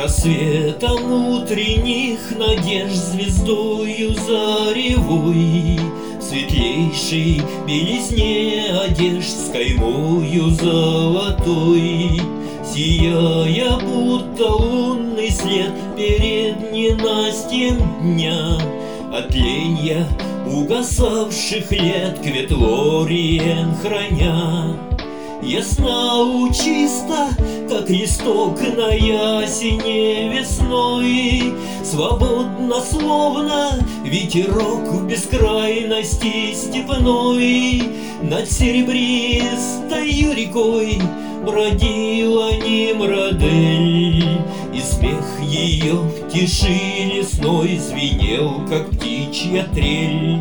Рассветом утренних надежд звездою заревой, в светлейшей белизне одежд с каймою золотой, сияя, будто лунный след перед ненастьем дня, от ленья угасавших лет Кветлориен храня. Ясна чисто, как листок на ясене весной, свободно, словно ветерок в бескрайности степной, над серебристою рекой бродила Нимрадель, и смех ее в тиши лесной звенел, как птичья трель.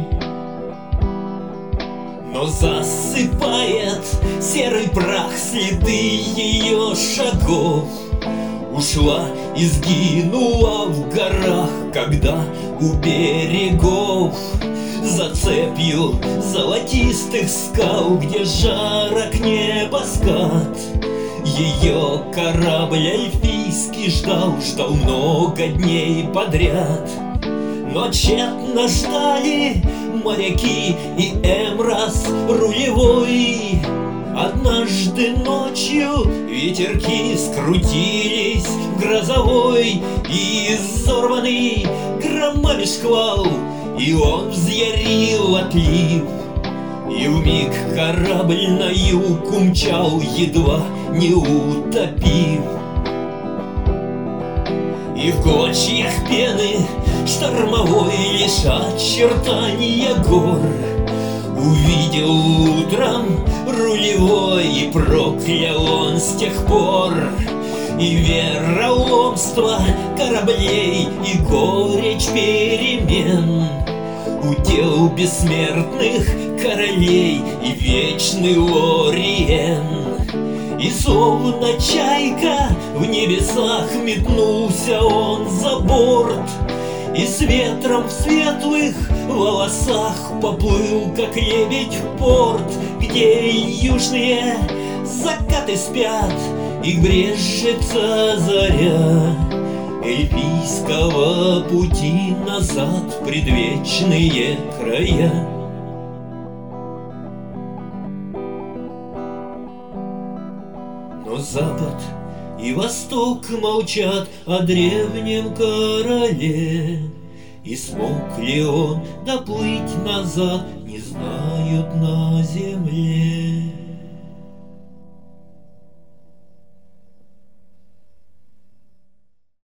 Но засыпает серый прах следы ее шагов, ушла и сгинула в горах, когда у берегов, за цепью золотистых скал, где жарок небоскат, ее корабль эльфийский ждал много дней подряд. Но тщетно ждали моряки и Эмраз рулевой. Однажды ночью ветерки скрутились в грозовой, и изорванный громами шквал, и он взъярил отлив, и вмиг корабль на юг умчал, едва не утопив. И в клочьях пены штормовой лишь очертания гор увидел утром рулевой, и проклял он с тех пор и вероломство кораблей, и горечь перемен, удел бессмертных королей и вечный Лориен. И словно чайка в небесах метнулся он за борт, и с ветром в светлых волосах поплыл, как лебедь, в порт, где южные закаты спят и брежется заря эльфийского пути назад в предвечные края. Но запад и восток молчат о древнем короле, и смог ли он доплыть назад, не знают на земле.